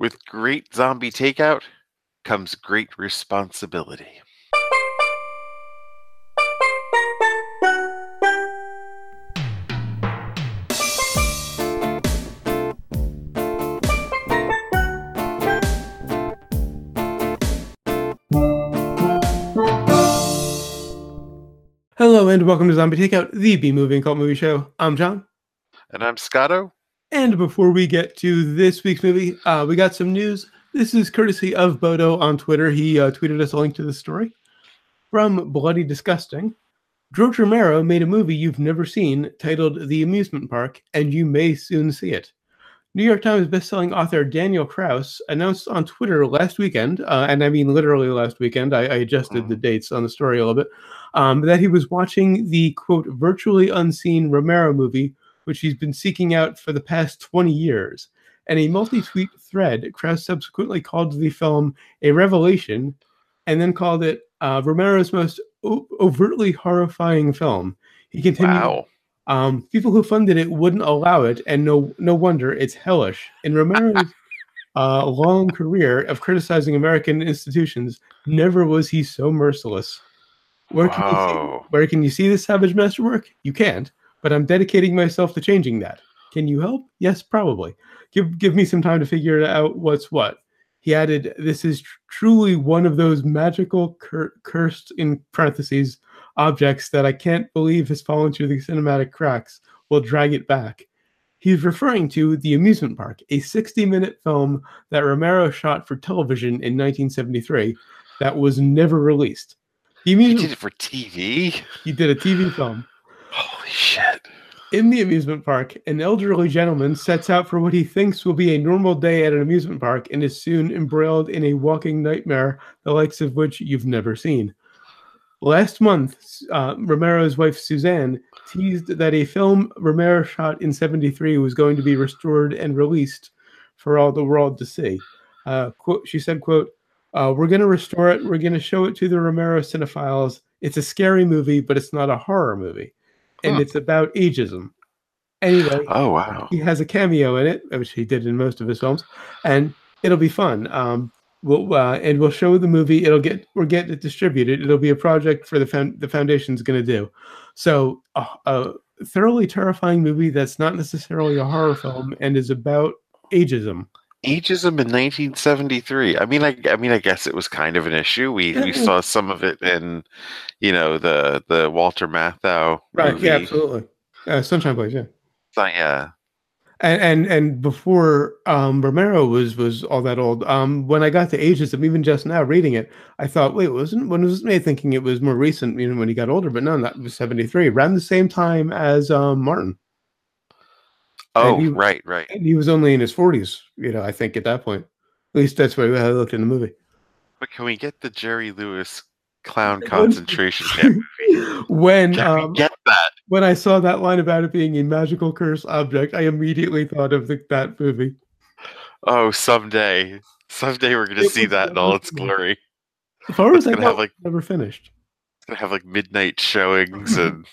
With great zombie takeout comes great responsibility. Hello and welcome to Zombie Takeout, the B-Movie and Cult Movie Show. I'm John. And I'm Scotto. And before we get to this week's movie, we got some news. This is courtesy of Bodo on Twitter. He tweeted us a link to the story. From Bloody Disgusting, George Romero made a movie you've never seen titled The Amusement Park, and you may soon see it. New York Times bestselling author Daniel Kraus announced on Twitter last weekend, and I mean literally last weekend, I adjusted the dates on the story a little bit, that he was watching the, quote, virtually unseen Romero movie, which he's been seeking out for the past 20 years. In a multi-tweet thread, Kraus subsequently called the film a revelation and then called it Romero's most overtly horrifying film. He continued, Wow. People who funded it wouldn't allow it, and no wonder, it's hellish. In Romero's long career of criticizing American institutions, never was he so merciless. Where can you see this savage masterwork? You can't, but I'm dedicating myself to changing that. Can you help? Yes, probably. Give me some time to figure out what's what. He added, this is truly one of those magical, cursed, in parentheses, objects that I can't believe has fallen through the cinematic cracks. We'll drag it back. He's referring to The Amusement Park, a 60-minute film that Romero shot for television in 1973 that was never released. He did it for TV? He did a TV film. Holy shit. In the amusement park, an elderly gentleman sets out for what he thinks will be a normal day at an amusement park and is soon embroiled in a walking nightmare, the likes of which you've never seen. Last month, Romero's wife Suzanne teased that a film Romero shot in 1973 was going to be restored and released for all the world to see. She said, quote, we're going to restore it. We're going to show it to the Romero cinephiles. It's a scary movie, but it's not a horror movie. And it's about ageism. Anyway, oh wow, he has a cameo in it, which he did in most of his films, and it'll be fun. We'll show the movie. We'll get it distributed. It'll be a project for the foundation's going to do. So a thoroughly terrifying movie that's not necessarily a horror film and is about ageism. Ageism in 1973. I mean, I guess it was kind of an issue. We saw some of it in, the Walter Matthau right? movie. Yeah, absolutely. Sunshine Place, yeah. So, yeah. And before Romero was all that old, when I got to ageism, even just now reading it, I thought, wait, when was it made? Thinking it was more recent, when he got older, but no, that was 73, around the same time as Martin. Oh, right. And he was only in his 40s, I think at that point. At least that's what I looked in the movie. But can we get the Jerry Lewis clown concentration camp movie? When we get that? When I saw that line about it being a magical curse object, I immediately thought of that movie. Oh, someday we're going to see that in all its glory. As far as I know, never finished. It's going to have midnight showings and...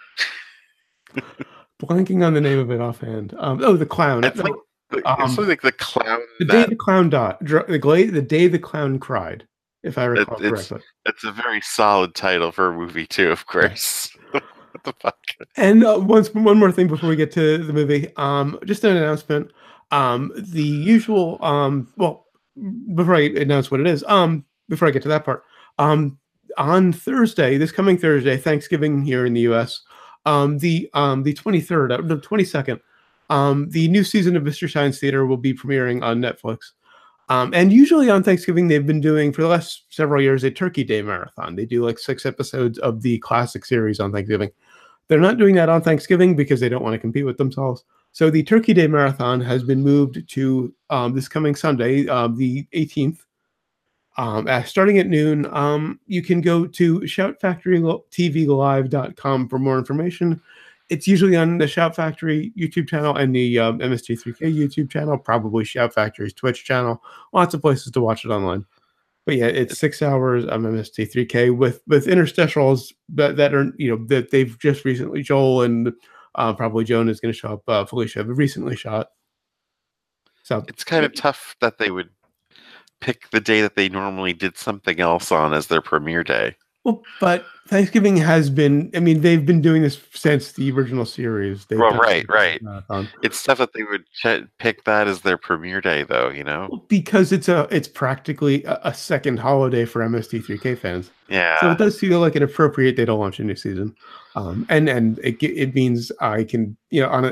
Blanking on the name of it offhand. The clown. It's something like the clown. The day the clown died. The day the clown cried, if I recall correctly. It's a very solid title for a movie too, of course. What the fuck? And one more thing before we get to the movie. Just an announcement. The usual. Before I announce what it is. Before I get to that part. On Thursday, this coming Thursday, Thanksgiving here in the U.S. The 23rd, the 22nd, the new season of Mystery Science Theater will be premiering on Netflix. And usually on Thanksgiving, they've been doing, for the last several years, a Turkey Day marathon. They do 6 episodes of the classic series on Thanksgiving. They're not doing that on Thanksgiving because they don't want to compete with themselves. So the Turkey Day marathon has been moved to this coming Sunday, the 18th. Starting at noon, you can go to shoutfactorytvlive.com for more information. It's usually on the Shout Factory YouTube channel and the MST3K YouTube channel, probably Shout Factory's Twitch channel. Lots of places to watch it online. But yeah, it's 6 hours on MST3K with interstitials that are, that they've just recently, Joel and probably Joan is going to show up. Felicia have recently shot. So It's kind of tough that they would pick the day that they normally did something else on as their premiere day. well, but Thanksgiving has been. I mean, they've been doing this since the original series. They've Well, done right, a right. marathon. It's tough that they would pick that as their premiere day, though. Because it's practically a second holiday for MST3K fans. So Yeah. it does feel like an appropriate day to launch a new season. And it means I can, on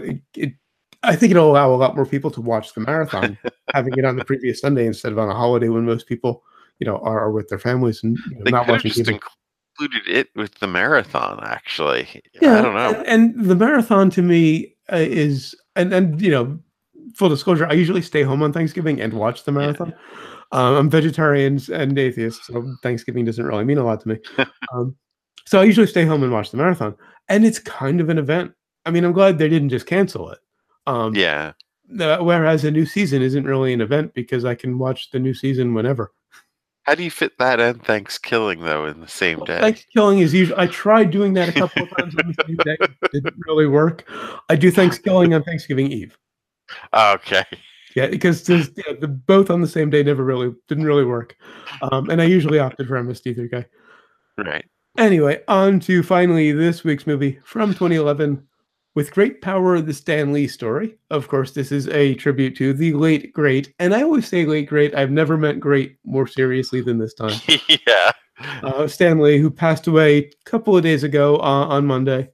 I think it'll allow a lot more people to watch the marathon, having it on the previous Sunday instead of on a holiday when most people, are with their families and They not could have watching just TV. included it with the marathon, actually. I Yeah, don't know. and the marathon to me is and full disclosure, I usually stay home on Thanksgiving and watch the Yeah. marathon. I'm vegetarian and atheist, so Thanksgiving doesn't really mean a lot to me. Um, so I usually stay home and watch the marathon, and it's kind of an event. I mean, I'm glad they didn't just cancel it. Um, Yeah. Whereas a new season isn't really an event because I can watch the new season whenever. How do you fit that and Thanksgiving, though, in the same Well, day? Thanksgiving is usually. I tried doing that a couple of times on the same day. It didn't really work. I do Thanksgiving on Thanksgiving Eve. Okay. Yeah, because the both on the same day never really didn't really work. And I usually opted for MST3K. Right. Anyway, on to finally this week's movie from 2011, With Great Power, the Stan Lee Story. Of course, this is a tribute to the late great, and I always say late great. I've never meant great more seriously than this time. Yeah. Stan Lee, who passed away a couple of days ago on Monday,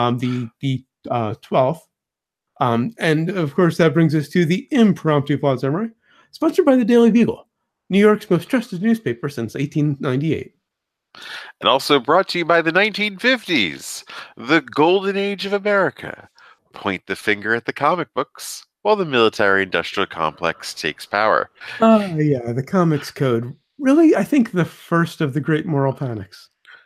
the 12th. And of course, that brings us to the impromptu plot summary, sponsored by the Daily Beagle, New York's most trusted newspaper since 1898. And also brought to you by the 1950s, the golden age of America. Point the finger at the comic books while the military industrial complex takes power. Yeah, the Comics Code. Really, I think the first of the great moral panics.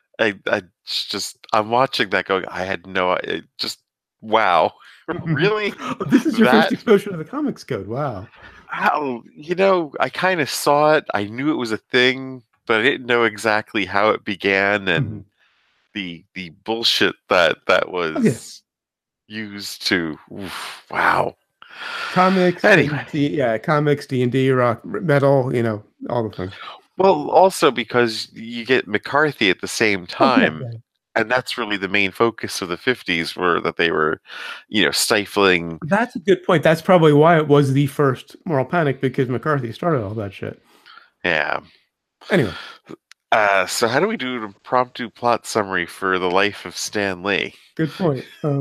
I'm watching that going, I had just, wow. Really? This is your That- first exposure to the Comics Code. Wow. How, I kind of saw it. I knew it was a thing, but I didn't know exactly how it began and the bullshit that was used to. Wow. Comics, Anyway. comics, D&D, rock, metal, all the things. Well, also because you get McCarthy at the same time, Oh, yeah. and that's really the main focus of the 50s, were that they were, stifling. That's a good point. That's probably why it was the first moral panic, because McCarthy started all that shit. Yeah. Anyway. So how do we do an impromptu plot summary for the life of Stan Lee? Good point.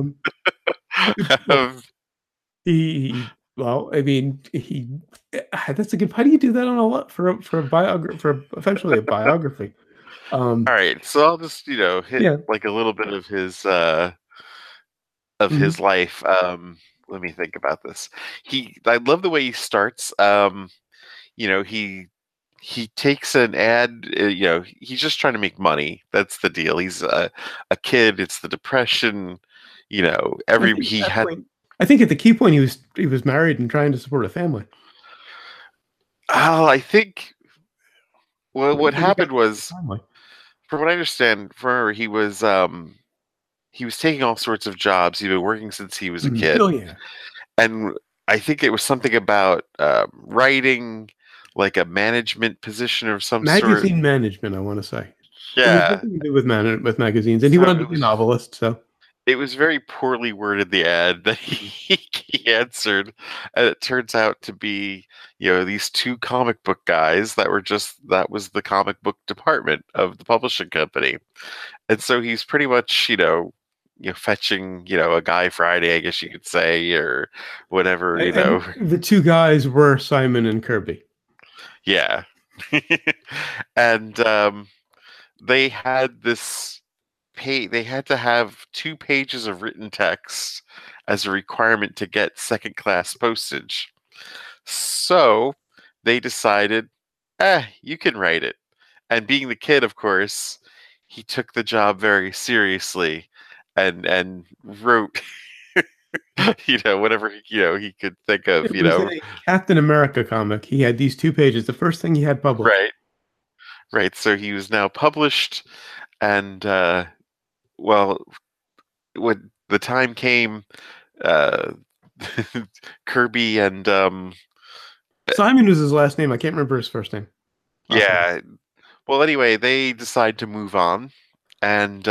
That's a good. How do you do that on for a biography, for essentially a biography? All right, so I'll just hit like a little bit of his his life. Let me think about this. I love the way he starts. He takes an ad. He's just trying to make money. That's the deal. He's a kid. It's the Depression. I think at the key point he was married and trying to support a family. Oh, I think. Well, what happened was, from what I understand, he was taking all sorts of jobs. He'd been working since he was a kid. Oh yeah. And I think it was something about writing, like a management position of some sort. Magazine management, I want to say. Yeah. It was nothing to do with magazines, and he wanted to be a novelist, so. It was very poorly worded, the ad that he answered, and it turns out to be, these two comic book guys that was the comic book department of the publishing company. And so he's pretty much, fetching, a Guy Friday, I guess you could say, or whatever, And the two guys were Simon and Kirby. Yeah. And they had this they had to have 2 pages of written text as a requirement to get second class postage. So they decided, you can write it. And being the kid, of course, he took the job very seriously and wrote whatever he could think of. It was a Captain America comic. He had these 2 pages. The first thing he had published. Right. So he was now published, and when the time came, Kirby and Simon was his last name. I can't remember his first name. Yeah. Well, anyway, they decide to move on, and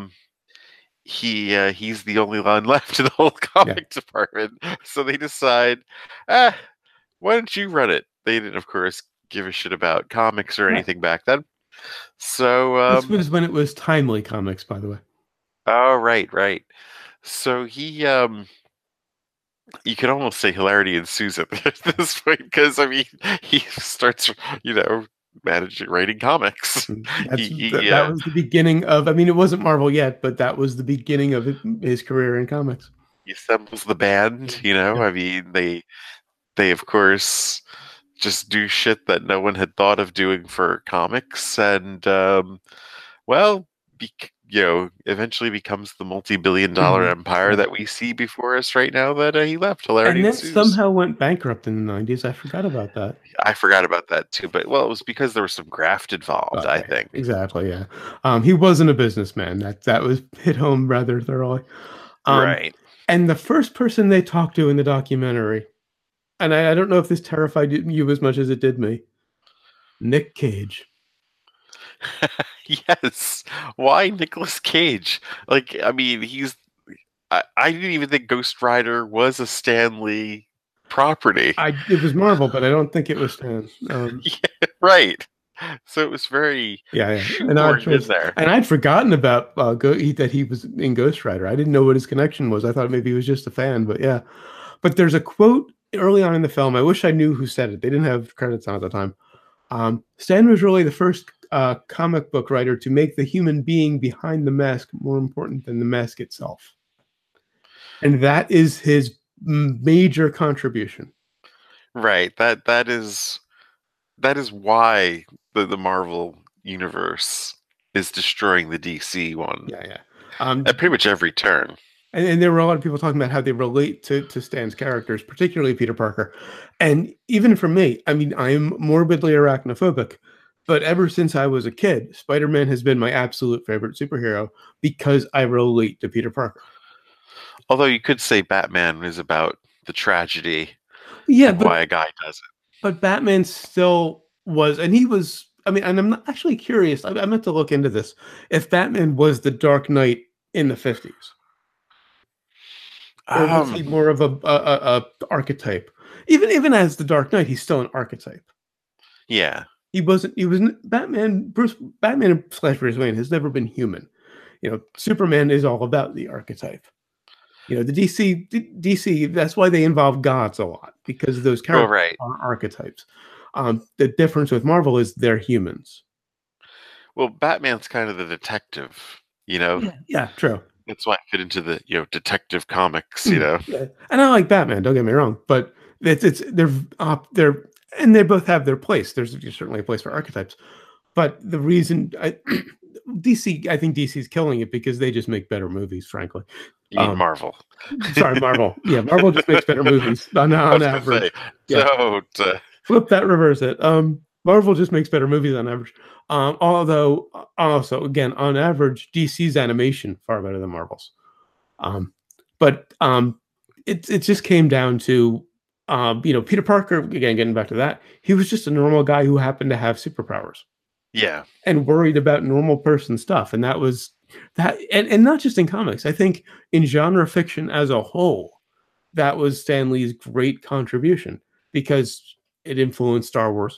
he's the only one left in the whole Yeah. comic department. So they decide, ah, why don't you run it? They didn't, of course, give a shit about comics or Right. anything back then. So, This was when it was Timely Comics, by the way. oh, right. So you could almost say hilarity ensues at this point because I mean, he starts, you know, managing writing comics. That was the beginning of. I mean, it wasn't Marvel yet, but that was the beginning of his career in comics. He assembles the band. You know, Yeah. I mean, they of course just do shit that no one had thought of doing for comics, and well, you know, eventually becomes the multi-billion-dollar Mhm. empire that we see before us right now that he left. Hilarity And then ensues. somehow went bankrupt in the 90s. I forgot about that. I forgot about that too, but well, it was because there was some graft involved, I Okay, think. exactly. Yeah, he wasn't a businessman. That was hit home rather thoroughly. Um, Right. and the first person they talked to in the documentary, and I don't know if this terrified you as much as it did me, Nick Cage. Yes. Why Nicolas Cage? Like, I mean, I didn't even think Ghost Rider was a Stan Lee property. It was Marvel, but I don't think it was Stan. Yeah, right. So it was very Yeah, an odd shoehorned in choice. there. And I'd forgotten about that he was in Ghost Rider. I didn't know what his connection was. I thought maybe he was just a fan, but yeah. But there's a quote early on in the film. I wish I knew who said it. They didn't have credits on at the time. Stan was really the first comic book writer to make the human being behind the mask more important than the mask itself. And that is his major contribution. Right. That is why the Marvel universe is destroying the DC one Yeah. at pretty much every turn. And there were a lot of people talking about how they relate to Stan's characters, particularly Peter Parker. And even for me, I mean, I'm morbidly arachnophobic, but ever since I was a kid, Spider-Man has been my absolute favorite superhero because I relate to Peter Parker. Although you could say Batman is about the tragedy Yeah, and why a guy does it. but Batman still was, and he was. I mean, and I'm not actually curious. I meant to look into this. If Batman was the Dark Knight in the 50s, or was he Um, more of a archetype? Even as the Dark Knight, he's still an archetype. yeah, He wasn't. He was Batman. Batman slash Bruce Wayne has never been human. You know, Superman is all about the archetype. You know, the DC. That's why they involve gods a lot because those well, characters right. are archetypes. The difference with Marvel is they're humans. Well, Batman's kind of the detective, you know. Yeah, true. That's why I fit into the detective comics, you know. Yeah, and I like Batman. Don't get me wrong, but it's they're and they both have their place. There's certainly a place for archetypes, but the reason DC, I think DC is killing it because they just make better movies. Frankly, You mean Marvel? sorry, Marvel. Yeah, Marvel just makes better movies I on was gonna say, average. Yeah, don't. flip that, reverse it. Marvel just makes better movies on average. Although also again on average, DC's animation far better than Marvel's. But it just came down to Peter Parker again. Getting back to that, he was just a normal guy who happened to have superpowers Yeah, and worried about normal person stuff, and that was that. And not just in comics. I think in genre fiction as a whole, that was Stan Lee's great contribution because it influenced Star Wars.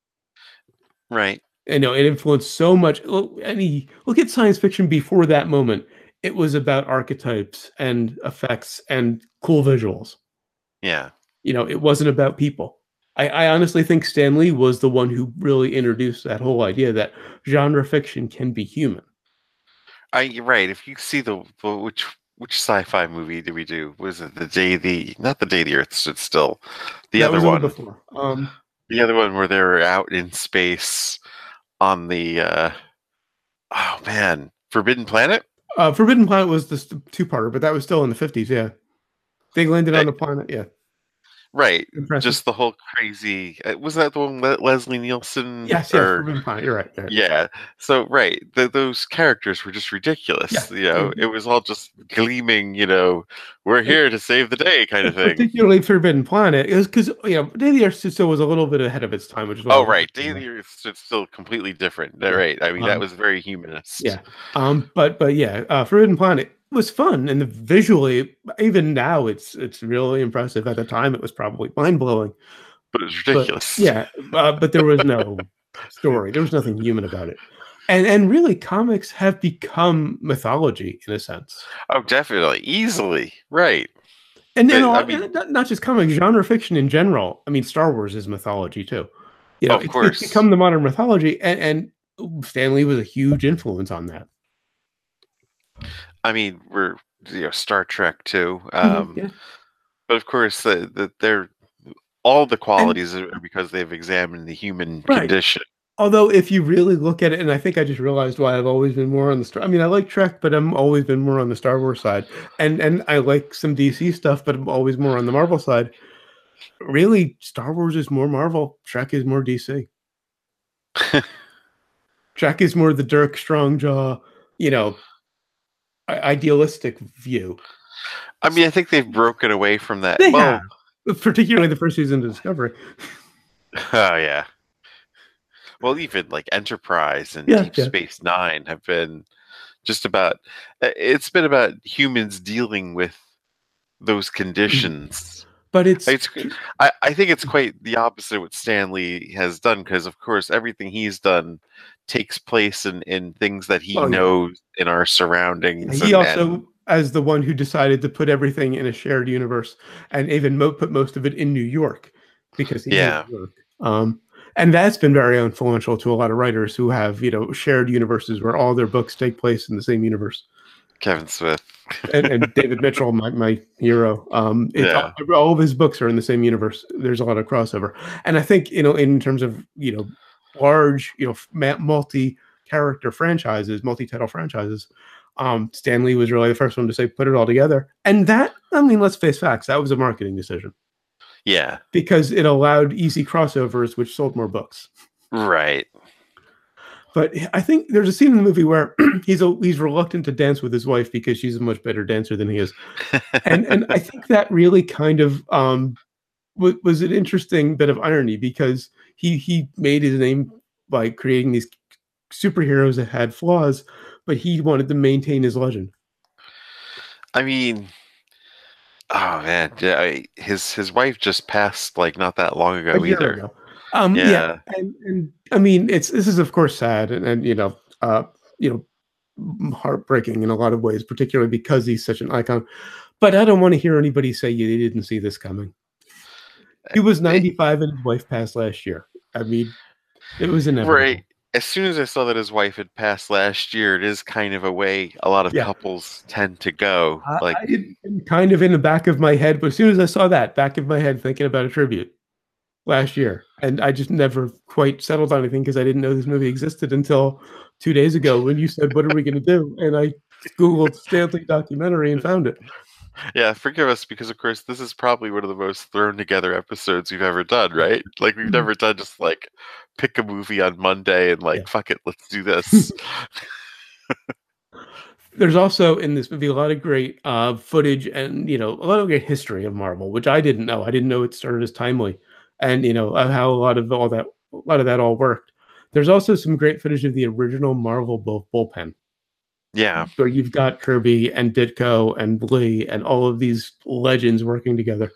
right. You know, it influenced so much. Look at science fiction before that moment. It was about archetypes and effects and cool visuals. Yeah, You know, it wasn't about people. I honestly think Stan Lee was the one who really introduced that whole idea that genre fiction can be human. you're right. If you see which sci-fi movie did we do? Was it not the day the Earth stood still, the That other was a little one, before. the other one where they were out in space on the oh man, Forbidden Planet. Forbidden Planet was the two-parter, but that was still in the 50s. Yeah, they landed Eh, on the planet. Yeah, Right. Impressive. Just the whole crazy. Wasn't that the one Leslie Nielsen Yes, or Forbidden Planet. You're right. yeah. So right, those characters were just ridiculous. Yeah. It was all just gleaming. We're here to save the day, kind of thing. Particularly Forbidden Planet is because Day of the Earth still was a little bit ahead of its time, which is why I Oh, like right. it so much. Daily is still completely different. Yeah. Right. I mean, that Um, was very humanist. yeah. But yeah, Forbidden Planet was fun, and visually, even now, it's really impressive. At the time, it was probably mind blowing. But it's But ridiculous. yeah, but there was no story. There was nothing human about it. And really, comics have become mythology in a sense. Oh, definitely. Easily. Right. And I mean, not just comics, genre fiction in general. I mean, Star Wars is mythology too. of It's course. become the modern mythology, and Stan Lee was a huge influence on that. I mean, we're Star Trek too. Yeah. But of course, they're all the qualities are because they've examined the human condition. Although, if you really look at it, and I think I just realized why I've always been more on the Star. I mean, I like Trek, but I'm always been more on the Star Wars side, and I like some DC stuff, but I'm always more on the Marvel side. Really, Star Wars is more Marvel. Trek is more DC. Trek is more the Dirk Strongjaw, idealistic view. I mean, I think they've broken away from that. They have, particularly the first season of Discovery. Oh yeah. Well, even like Enterprise and Deep Space Nine have been just about. It's been about humans dealing with those conditions. But I think it's quite the opposite of what Stan Lee has done, because of course everything he's done takes place in things that he knows in our surroundings. He also, as the one who decided to put everything in a shared universe, and even put most of it in New York, because he's in New York. And that's been very influential to a lot of writers who have shared universes where all their books take place in the same universe. Kevin Smith and David Mitchell, my hero. All of his books are in the same universe. There's a lot of crossover, and I think in terms of large multi-character franchises, multi-title franchises, Stan Lee was really the first one to say put it all together. And that, I mean, let's face facts, that was a marketing decision. Yeah, because it allowed easy crossovers, which sold more books. Right. But I think there's a scene in the movie where he's reluctant to dance with his wife because she's a much better dancer than he is, and I think that really kind of was an interesting bit of irony, because he made his name by creating these superheroes that had flaws, but he wanted to maintain his legend. I mean, oh man, his wife just passed like not that long ago either. And I mean, this is of course sad and heartbreaking in a lot of ways, particularly because he's such an icon. But I don't want to hear anybody say you didn't see this coming. He was 95 and his wife passed last year. I mean, it was inevitable. Right. As soon as I saw that his wife had passed last year, it is kind of a way a lot of couples tend to go. I kind of in the back of my head, but as soon as I saw that, back of my head thinking about a tribute last year, and I just never quite settled on anything because I didn't know this movie existed until 2 days ago when you said, "What are we going to do?" And I Googled Stan Lee documentary and found it. Yeah, forgive us, because of course this is probably one of the most thrown together episodes we've ever done, right? Like we've never done just like pick a movie on Monday and fuck it, let's do this. There's also in this movie a lot of great footage and a lot of great history of Marvel, which I didn't know. I didn't know it started as Timely, and how a lot of that all worked. There's also some great footage of the original Marvel bullpen. Yeah, where you've got Kirby and Ditko and Lee and all of these legends working together.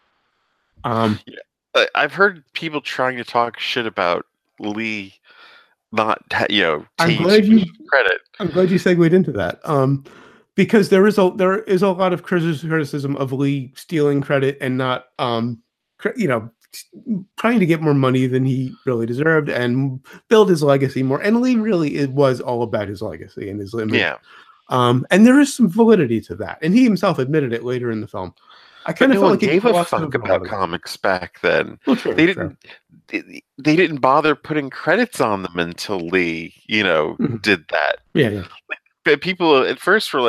I've heard people trying to talk shit about Lee not taking credit. I'm glad you segued into that. Because there is a lot of criticism of Lee stealing credit and not trying to get more money than he really deserved and build his legacy more. And Lee really was all about his legacy and his image. Yeah. And there is some validity to that. And he himself admitted it later in the film. I kind of felt like he gave a fuck about comics back then. Well, true, they didn't bother putting credits on them until Lee, did that. Yeah. People at first were like,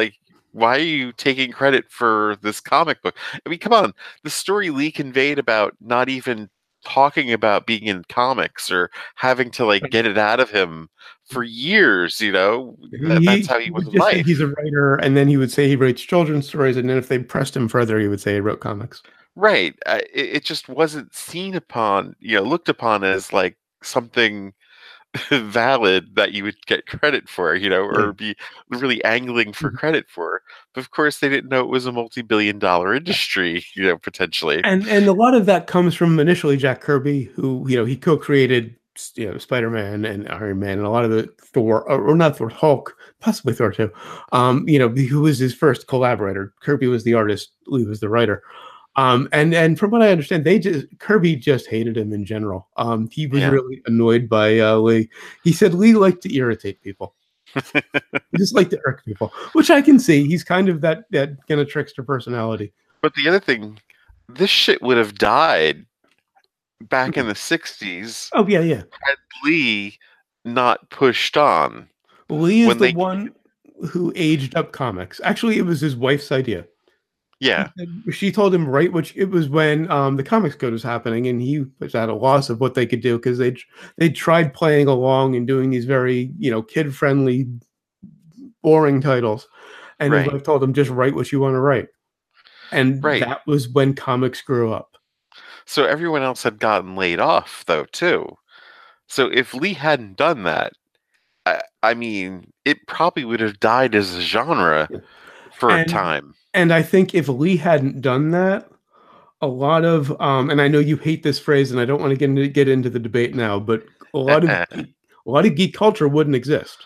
Why are you taking credit for this comic book? I mean, come on. The story Lee conveyed about not even talking about being in comics or having to like get it out of him for years, that's how he He was would in just say he's life. a writer, and then he would say he writes children's stories, and then if they pressed him further, he would say he wrote comics. Right. It just wasn't seen upon, looked upon as like something valid that you would get credit for, Yeah. or be really angling for Mhm. credit for. But of course, they didn't know it was a multi-billion-dollar industry, potentially. And a lot of that comes from initially Jack Kirby, who he co-created Spider-Man and Iron Man and a lot of the Thor or not Thor, Hulk, possibly Thor too. Who was his first collaborator. Kirby was the artist, Lee was the writer. And from what I understand, Kirby just hated him in general. He was Yeah. really annoyed by Lee. He said Lee liked to irritate people. He just liked to irk people, which I can see. He's kind of that kind of trickster personality. But the other thing, this shit would have died back in the 60s Oh yeah, yeah. had Lee not pushed on. Lee is When the they, one who aged up comics. Actually, it was his wife's idea. yeah, She told him right, which it was when the comics code was happening, and he was at a loss of what they could do because they tried playing along and doing these very kid friendly, boring titles, and his right, wife told him just write what you want to write, and right. that was when comics grew up. So everyone else had gotten laid off, though, too. So if Lee hadn't done that, I mean, it probably would have died as a genre for a And time. and I think if Lee hadn't done that, a lot of and I know you hate this phrase, and I don't want to get into the debate now, but a lot of geek culture wouldn't exist.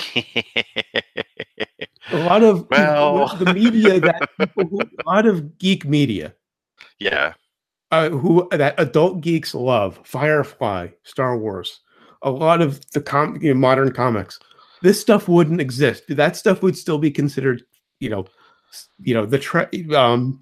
A lot of Well, the media that a lot of geek media yeah, who that adult geeks love, Firefly, Star Wars, a lot of the modern comics. This stuff wouldn't exist. That stuff would still be considered, the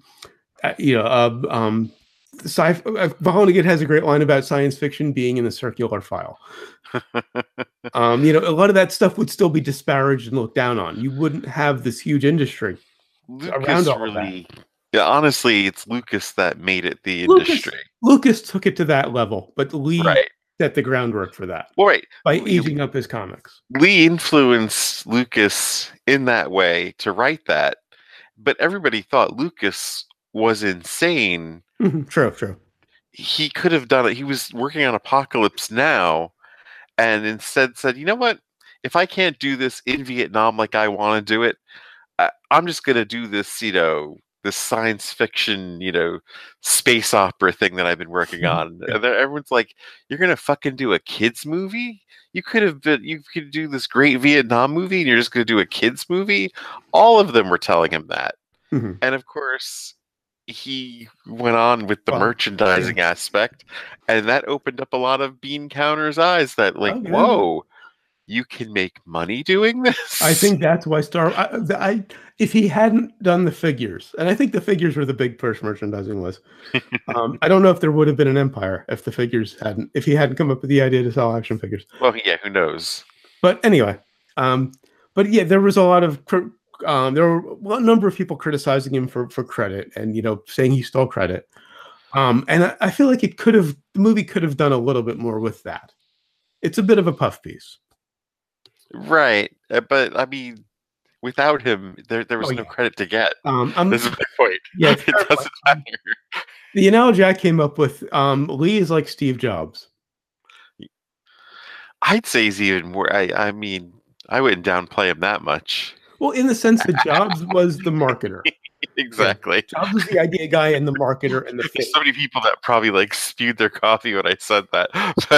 Vonnegut has a great line about science fiction being in the circular file. A lot of that stuff would still be disparaged and looked down on. You wouldn't have this huge industry around Lucas all of that. really. Yeah, honestly, it's Lucas that made it the Lucas industry. Lucas took it to that level, but Lee Right. set the groundwork for that Well, right. by aging up his comics. Lee influenced Lucas in that way to write that, but everybody thought Lucas was insane. True. He could have done it. He was working on Apocalypse Now, and instead said, "You know what? If I can't do this in Vietnam like I want to do it, I'm just going to do this, this science fiction, space opera thing that I've been working on." Yeah. And everyone's like, "You're going to fucking do a kids movie? You could do this great Vietnam movie and you're just going to do a kids movie?" All of them were telling him that. Mhm. And of course, he went on with the Well, merchandising yeah. aspect, and that opened up a lot of Bean Counter's eyes that, like, Oh, yeah. whoa, you can make money doing this? I think that's why if he hadn't done the figures, and I think the figures were the big push merchandising was. I don't know if there would have been an empire if he hadn't come up with the idea to sell action figures. Well, yeah, who knows? But anyway, but yeah, there was a lot of there were a number of people criticizing him for credit and saying he stole credit. And I feel like the movie could have done a little bit more with that. It's a bit of a puff piece. Right. But I mean, without him, there was no credit to get. This is my point. Yeah, it doesn't matter. The analogy I came up with, Lee is like Steve Jobs. I'd say he's even more. I mean, I wouldn't downplay him that much. Well, in the sense that Jobs was the marketer. Exactly. Yeah, Jobs was the idea guy and the marketer and the face. There's so many people that probably like spewed their coffee when I said that.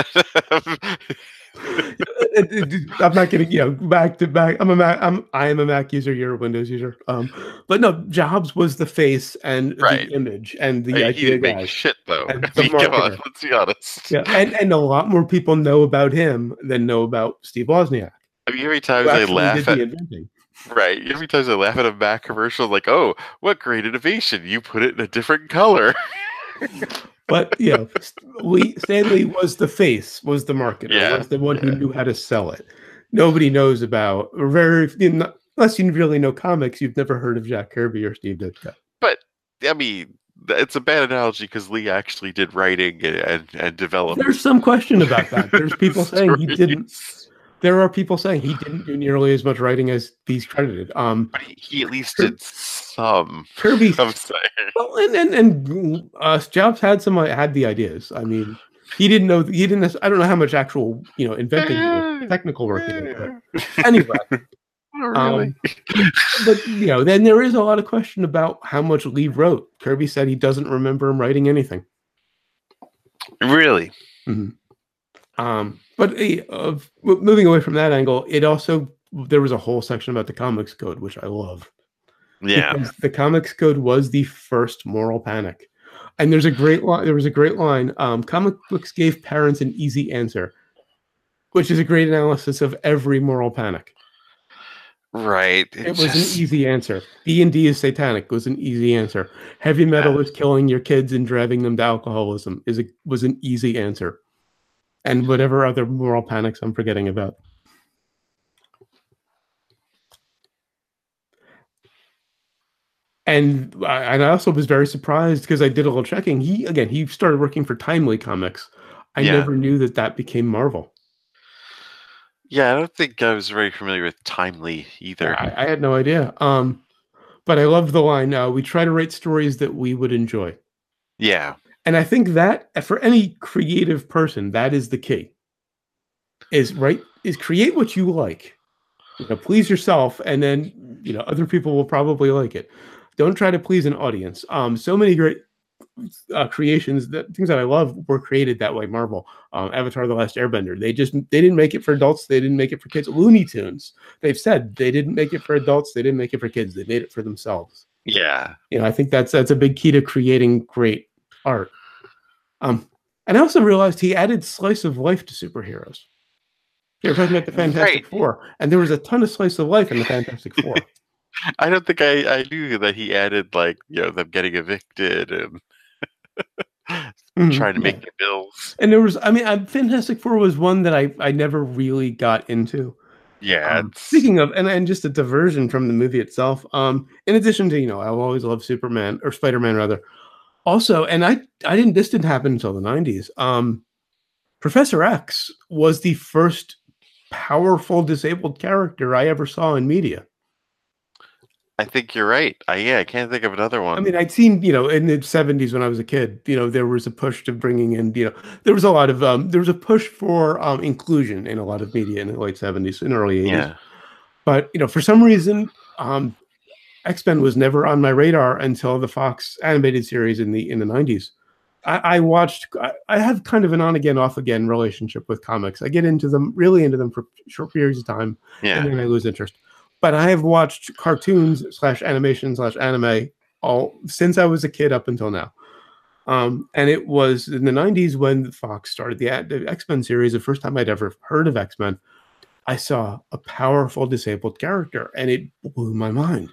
I'm not getting back to back. I am a Mac user. You're a Windows user. But no, Jobs was the face and right. the image and the he idea didn't guy. make shit though. Come on, let's be honest. Yeah, and a lot more people know about him than know about Steve Wozniak. I mean, every time I laugh at inventing. Right. Every time I laugh at a Mac commercial, like, oh, what great innovation! You put it in a different color. But Stan Lee was the face, was the marketer, was the one who knew how to sell it. Nobody knows about, or unless you really know comics, you've never heard of Jack Kirby or Steve Ditko. But I mean, it's a bad analogy because Lee actually did writing and developed. There's some question about that. There's people saying he didn't. stories. There are people saying he didn't do nearly as much writing as he's credited. But he at least did some. Kirby, I'm saying. well, and Jobs had the ideas. I mean, he didn't know. He didn't. I don't know how much actual inventing, technical work he did. But anyway, Really? but then there is a lot of question about how much Lee wrote. Kirby said he doesn't remember him writing anything. Really? Mm-hmm. But moving away from that angle, there was a whole section about the Comics Code, which I love. Yeah. Because the Comics Code was the first moral panic. And there was a great line. Comic books gave parents an easy answer, which is a great analysis of every moral panic. Right. It was an easy answer. D&D is satanic was an easy answer. Heavy metal is killing your kids and driving them to alcoholism was an easy answer. And whatever other moral panics I'm forgetting about. And I also was very surprised because I did a little checking. He started working for Timely Comics. I never knew that became Marvel. Yeah, I don't think I was very familiar with Timely either. I had no idea. But I love the line, we try to write stories that we would enjoy. Yeah. And I think that for any creative person, that is the key. Is create what you like. Please yourself, and then other people will probably like it. Don't try to please an audience. So many great creations, things that I love, were created that way. Marvel, Avatar: The Last Airbender. They didn't make it for adults. They didn't make it for kids. Looney Tunes. They've said they didn't make it for adults. They didn't make it for kids. They made it for themselves. Yeah. I think that's a big key to creating great art. And I also realized he added slice of life to superheroes. You're talking about the Fantastic Four, and there was a ton of slice of life in the Fantastic Four. I don't think I knew that he added them getting evicted and trying to make the bills. And there was, Fantastic Four was one that I never really got into. Yeah. Speaking of, and just a diversion from the movie itself. In addition to I've always loved Superman or Spider-Man rather. Also, and this didn't happen until the 90s. Professor X was the first powerful disabled character I ever saw in media. I think you're right. I can't think of another one. I'd seen, in the 70s when I was a kid, there was a push to bringing in, there was a lot of, there was a push for inclusion in a lot of media in the late 70s and early 80s. Yeah. But, for some reason, X-Men was never on my radar until the Fox animated series in the 90s. I have kind of an on again, off again relationship with comics. I get really into them for short periods of time, and then I lose interest. But I have watched cartoons / animation / anime all since I was a kid up until now. And it was in the 90s when Fox started the X-Men series. The first time I'd ever heard of X-Men, I saw a powerful disabled character, and it blew my mind.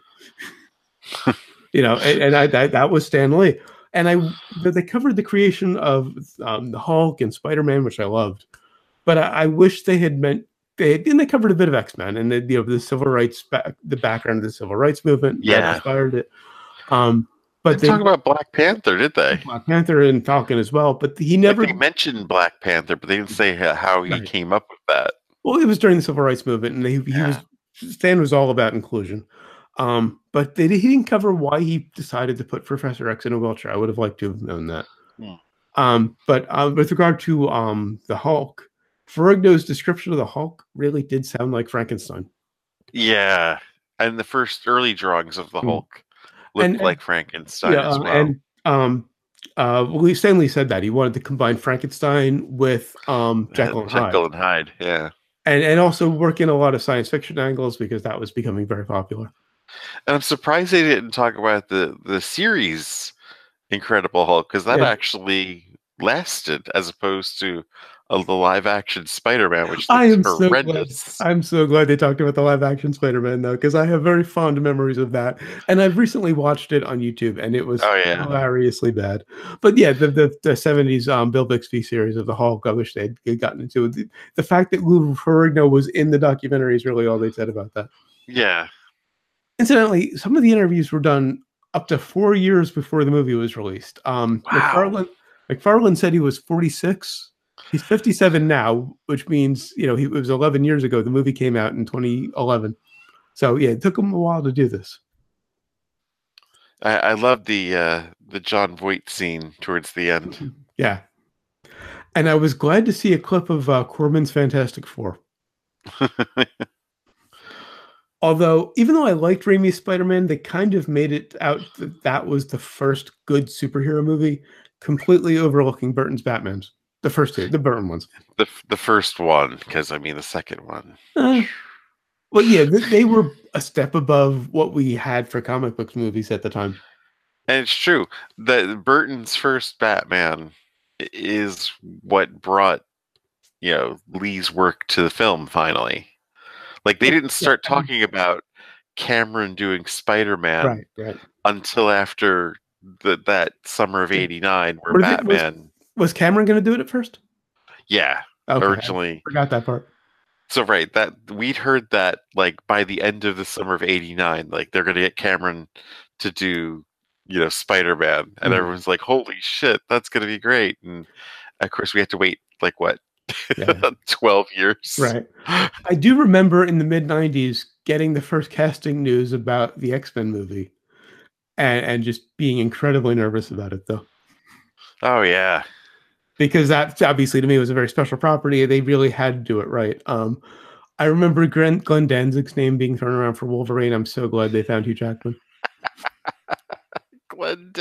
That was Stan Lee. And they covered the creation of the Hulk and Spider-Man, which I loved. But I wish they had they covered a bit of X-Men and the civil rights, the background of the civil rights movement. Yeah, that inspired it. But they talk about Black Panther, did they? Black Panther and Falcon as well. But he never mentioned Black Panther, but they didn't say how he came up with that. Well, it was during the civil rights movement, and Stan was all about inclusion. But he didn't cover why he decided to put Professor X in a wheelchair. I would have liked to have known that. But with regard to the Hulk, Ferrigno's description of the Hulk really did sound like Frankenstein. Yeah, and the first early drawings of the Hulk looked like Frankenstein as well. And Stan Lee said that he wanted to combine Frankenstein with Jekyll and Hyde. Jekyll and Hyde, yeah. And also work in a lot of science fiction angles because that was becoming very popular. And I'm surprised they didn't talk about the series Incredible Hulk, because that actually lasted as opposed to the live action Spider-Man, which is horrendous. I'm so glad they talked about the live action Spider-Man though, because I have very fond memories of that. And I've recently watched it on YouTube, and it was hilariously bad. But yeah, the 70s Bill Bixby series of the Hulk, I wish they'd gotten into it. The fact that Lou Ferrigno was in the documentary is really all they said about that. Yeah. Incidentally, some of the interviews were done up to 4 years before the movie was released. Wow. McFarlane said he was 46. He's 57 now, which means, you know, it was 11 years ago. The movie came out in 2011. So yeah, it took him a while to do this. I love the John Voight scene towards the end. Yeah. And I was glad to see a clip of Corman's Fantastic Four. Although, even though I liked Raimi's Spider-Man, they kind of made it out that that was the first good superhero movie, completely overlooking Burton's Batmans. The first two, the Burton ones. The first one, because I mean the second one. Well, yeah, they were a step above what we had for comic books movies at the time. And it's true that Burton's first Batman is what brought, you know, Lee's work to the film finally. Like they didn't start talking about Cameron doing Spider-Man right. until after that summer of '89, where Batman was Cameron going to do it at first. Yeah, okay, originally. I forgot that part. So right, that we'd heard that like by the end of the summer of '89, like they're going to get Cameron to do, you know, Spider-Man, and everyone's like, "Holy shit, that's going to be great!" And of course, we had to wait like what, 12 years. Right. I do remember in the mid '90s getting the first casting news about the X-Men movie, and just being incredibly nervous about it, though. Oh yeah, because that obviously to me was a very special property. They really had to do it right. I remember Glenn Danzig's name being thrown around for Wolverine. I'm so glad they found Hugh Jackman. Glenn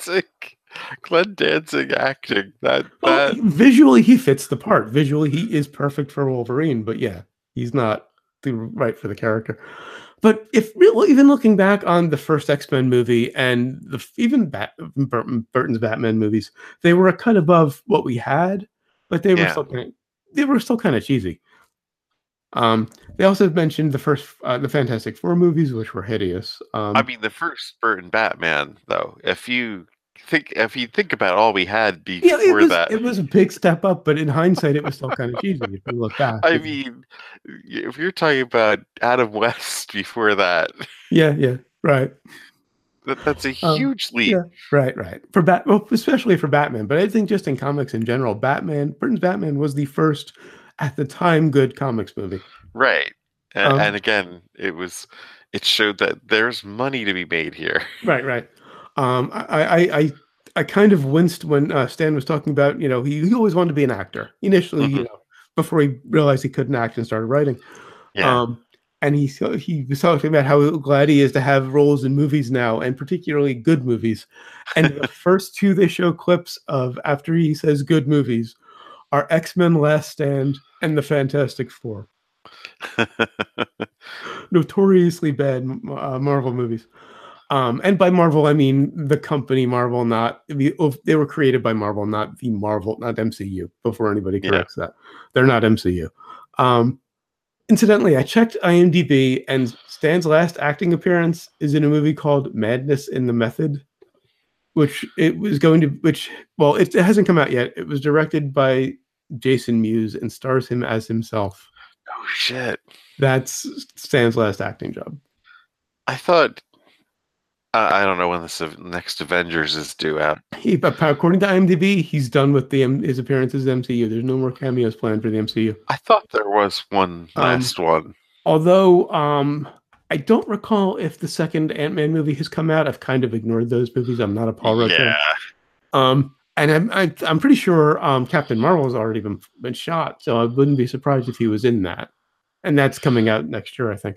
Danzig acting that visually he fits the part. Visually he is perfect for Wolverine, but yeah, he's not right for the character. But even looking back on the first X-Men movie and even Burton's Batman movies, they were a cut above what we had, but they were still kind of cheesy. They also mentioned the Fantastic Four movies, which were hideous. I mean, the first Burton Batman, though, if you think about all we had before that, it was a big step up. But in hindsight, it was still kind of cheesy if you look back. I mean, if you're talking about Adam West before that, yeah, right. That's a huge leap. Yeah, right. Especially for Batman, but I think just in comics in general, Burton's Batman was the first at the time good comics movie. Right. And again, it showed that there's money to be made here. Right. I kind of winced when Stan was talking about, you know, he always wanted to be an actor initially, you know, before he realized he couldn't act and started writing. Yeah. And he was talking about how glad he is to have roles in movies now, and particularly good movies. And the first two they show clips of after he says good movies are X-Men Last Stand and the Fantastic Four. Notoriously bad Marvel movies. And by Marvel, I mean the company Marvel, they were created by Marvel, not MCU, before anybody corrects that. They're not MCU. Incidentally, I checked IMDb, and Stan's last acting appearance is in a movie called Madness in the Method, it hasn't come out yet. It was directed by Jason Mewes and stars him as himself. Oh shit! That's Stan's last acting job. I thought. I don't know when the next Avengers is due out. According to IMDb, he's done with his appearances in MCU. There's no more cameos planned for the MCU. I thought there was one last one. Although I don't recall if the second Ant-Man movie has come out. I've kind of ignored those movies. I'm not a Paul Rudd fan. And I'm pretty sure Captain Marvel has already been shot, so I wouldn't be surprised if he was in that. And that's coming out next year, I think.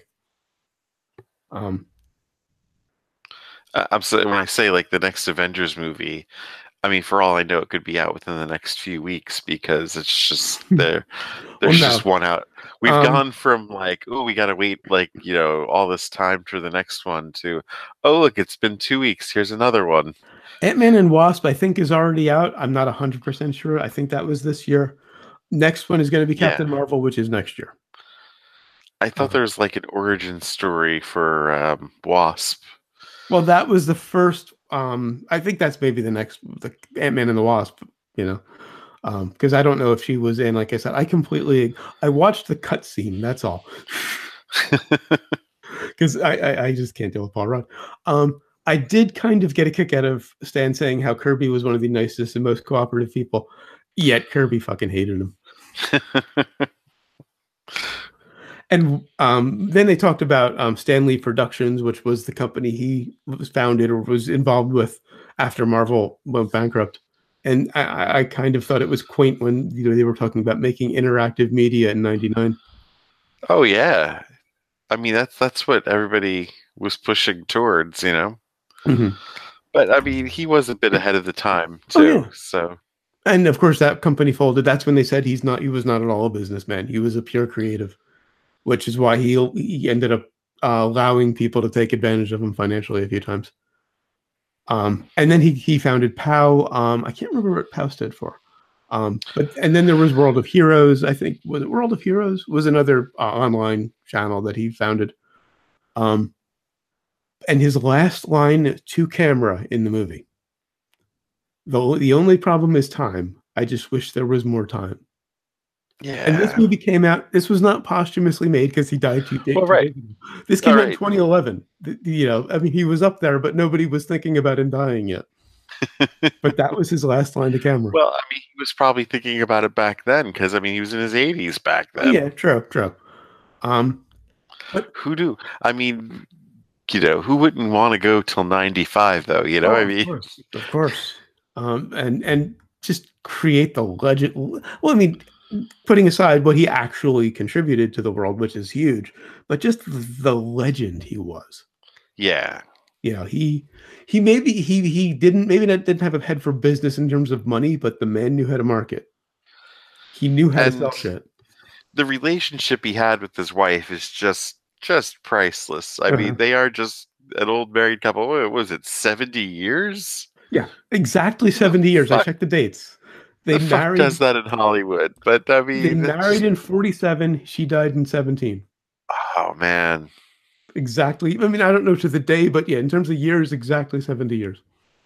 I'm sorry, when I say like the next Avengers movie, I mean, for all I know, it could be out within the next few weeks because it's just there's just one out. We've gone from like, oh, we got to wait like, you know, all this time for the next one to, oh, look, it's been 2 weeks. Here's another one. Ant-Man and Wasp, I think, is already out. I'm not 100% sure. I think that was this year. Next one is going to be Captain Marvel, which is next year. I thought there was like an origin story for Wasp. Well, that was the first. I think that's maybe the Ant-Man and the Wasp. You know, because I don't know if she was in. Like I said, I watched the cutscene. That's all. because I just can't deal with Paul Rudd. I did kind of get a kick out of Stan saying how Kirby was one of the nicest and most cooperative people, yet Kirby fucking hated him. And then they talked about Stan Lee Productions, which was the company he was founded or was involved with after Marvel went bankrupt. And I kind of thought it was quaint when they were talking about making interactive media in '99. Oh yeah, I mean that's what everybody was pushing towards, Mm-hmm. But I mean, he was a bit ahead of the time too. Oh, yeah. So, and of course, that company folded. That's when they said he was not at all a businessman. He was a pure creative, which is why he ended up allowing people to take advantage of him financially a few times. And then he founded POW. I can't remember what POW stood for. And then there was World of Heroes. I think was it World of Heroes was another online channel that he founded. And his last line to camera in the movie. The only problem is time. I just wish there was more time. yeah. And this movie came out. This was not posthumously made because he died too days. Right. This came out in 2011. I mean, he was up there, but nobody was thinking about him dying yet. But that was his last line to camera. Well, I mean, he was probably thinking about it back then because I mean, he was in his 80s back then. Yeah, true. But I mean, who wouldn't want to go till 95 though? I mean, of course. And just create the legend. Well, I mean, putting aside what he actually contributed to the world, which is huge, but just the legend he was. Yeah. He didn't have a head for business in terms of money, but the man knew how to market. He knew how to sell shit. The relationship he had with his wife is just priceless. I mean, they are just an old married couple. What was it, 70 years? Yeah, exactly 70 years. I checked the dates. They married. Does that in Hollywood? But I mean, they married in 47. She died in 17. Oh man. Exactly. I mean, I don't know to the day, but yeah, in terms of years, exactly 70 years.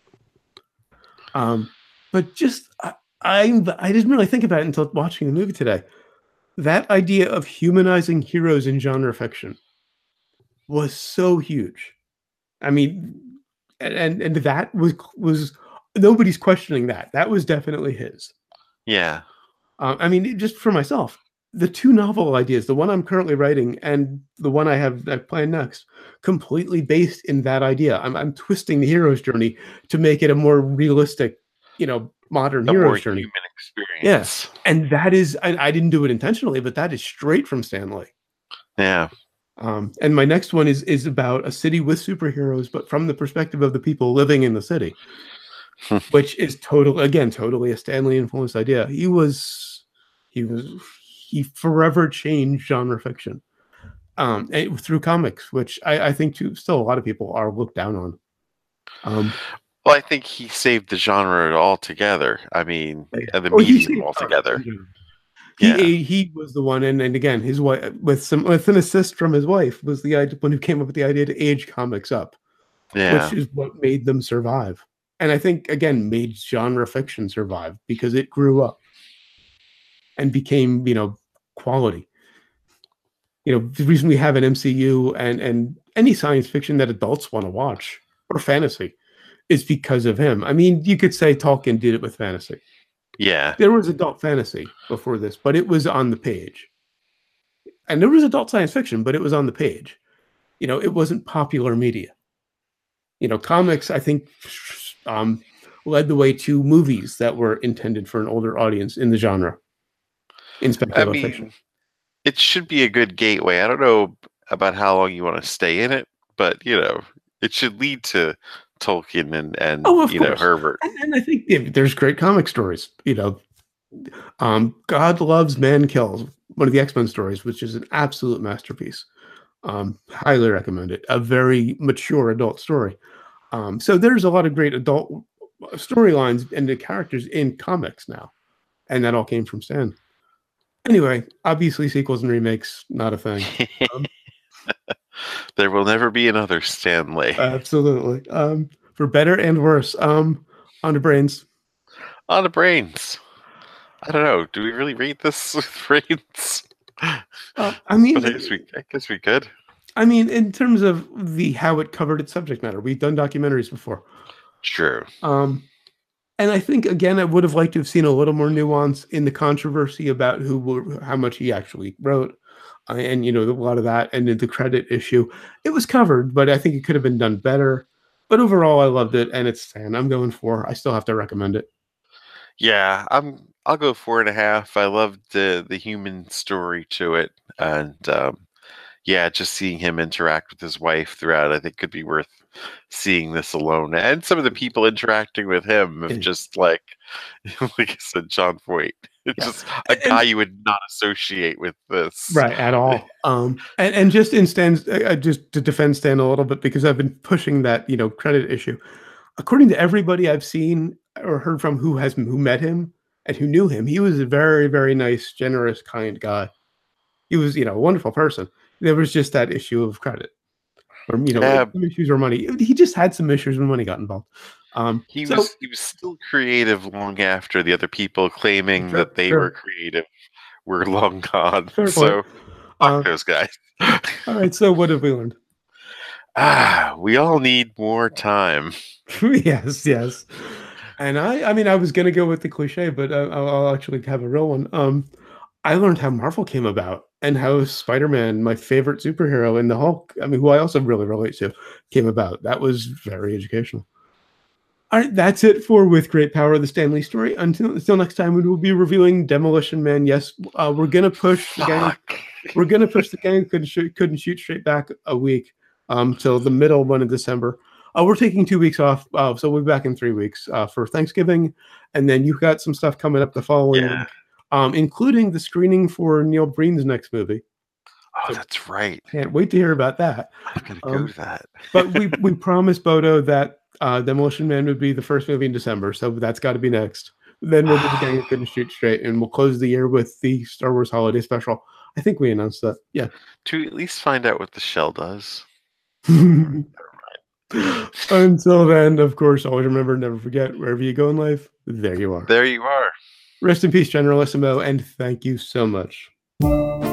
But just I didn't really think about it until watching the movie today. That idea of humanizing heroes in genre fiction was so huge. I mean, and that was nobody's questioning that. That was definitely his. Yeah. I mean, just for myself, the two novel ideas, the one I'm currently writing and the one I planned next, completely based in that idea. I'm twisting the hero's journey to make it a more realistic, modern hero's journey. Human experience. Yes. And that is, I didn't do it intentionally, but that is straight from Stan Lee. Yeah. And my next one is about a city with superheroes, but from the perspective of the people living in the city, which is totally a Stan Lee influenced idea. He forever changed genre fiction through comics, which I think still a lot of people are looked down on. Well, I think he saved the genre altogether. I mean, the medium altogether. He was the one, and again, his wife with an assist from his wife was the one who came up with the idea to age comics up, which is what made them survive, and I think again made genre fiction survive because it grew up and became quality. The reason we have an MCU and any science fiction that adults want to watch or fantasy is because of him. I mean, you could say Tolkien did it with fantasy. Yeah. There was adult fantasy before this, but it was on the page. And there was adult science fiction, but it was on the page. It wasn't popular media. Comics, I think, led the way to movies that were intended for an older audience in the genre. In speculative fiction. It should be a good gateway. I don't know about how long you want to stay in it, but, it should lead to Tolkien and Herbert. And I think there's great comic stories. God Loves, Man Kills, one of the X-Men stories, which is an absolute masterpiece. Highly recommend it. A very mature adult story. So there's a lot of great adult storylines and the characters in comics now. And that all came from Stan. Anyway, obviously sequels and remakes, not a thing. There will never be another Stan Lee. Absolutely. For better and worse. On to brains. On to brains. I don't know. Do we really rate this with brains? I mean, I guess we could. I mean, in terms of how it covered its subject matter, we've done documentaries before. True. And I think again, I would have liked to have seen a little more nuance in the controversy about how much he actually wrote, and a lot of that, and the credit issue. It was covered, but I think it could have been done better. But overall, I loved it, and I'm going 4. I still have to recommend it. Yeah, I'll go 4.5. I loved the human story to it, and yeah, just seeing him interact with his wife throughout, I think could be worth seeing this alone. And some of the people interacting with him of just like I said, John Voight. It's just a guy you would not associate with this. Right, at all. And just in Stan's, just to defend Stan a little bit, because I've been pushing that, credit issue. According to everybody I've seen or heard from who met him and who knew him, he was a very, very nice, generous, kind guy. He was, a wonderful person. There was just that issue of credit, or issues or money. He just had some issues when money got involved. He was still creative long after the other people claiming that they were creative were long gone. So fuck those guys. All right. So what have we learned? We all need more time. Yes. And I mean, I was gonna go with the cliche, but I'll actually have a real one. I learned how Marvel came about and how Spider-Man, my favorite superhero, and the Hulk, I mean, who I also really relate to, came about. That was very educational. All right, that's it for With Great Power, the Stan Lee story. Until next time, we will be reviewing Demolition Man. Yes, we're gonna push the gang. We're gonna push the gang who couldn't shoot straight back a week till the middle one in December. We're taking 2 weeks off, so we'll be back in 3 weeks for Thanksgiving, and then you've got some stuff coming up the following week. Including the screening for Neil Breen's next movie. Oh, that's right. Can't wait to hear about that. I'm going to go to that. But we promised Bodo that Demolition Man would be the first movie in December, so that's got to be next. Then we'll do the gang who couldn't shoot straight, and we'll close the year with the Star Wars Holiday Special. I think we announced that. Yeah. To at least find out what the shell does. Until then, of course, always remember, never forget, wherever you go in life, there you are. There you are. Rest in peace, Generalissimo, and thank you so much.